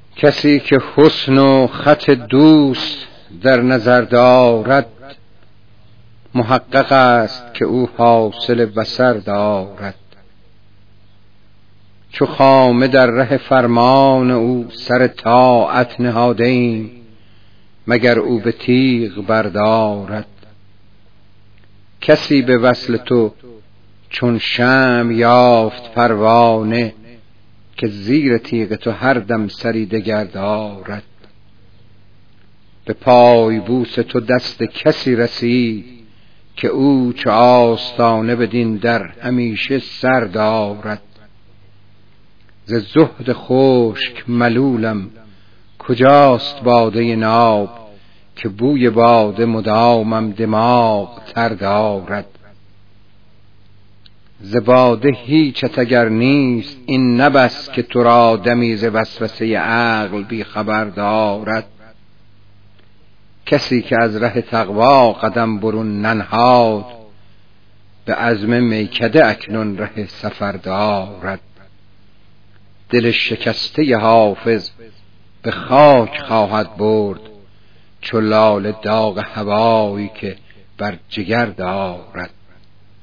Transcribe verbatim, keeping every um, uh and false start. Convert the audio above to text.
کسی که حسن و خط دوست در نظر دارد، محقق است که او حاصل بصر دارد. چو خامه در ره فرمان او سر طاعت نهادیم، مگر او به تیغ بردارد. کسی به وصل تو چون شمع یافت پروانه، که زیر تیغ تو هر دم سری دگر دارد. به پای بوس تو دست کسی رسید، که او چو آستانه بدین در همیشه سر دارد. ز زهد خشک ملولم کجاست باده ناب، که بوی باده مدامم دماغ تر دارد. ز باده هیچت اگر نیست این نه بس، که تو را دمی ز وسوسه عقل بی خبر دارد. کسی که از ره تقوا قدم برون ننهاد، به عزم میکده اکنون ره سفر دارد. دل شکسته حافظ به خاک خواهد برد، چو لاله داغ هوایی که بر جگر دارد.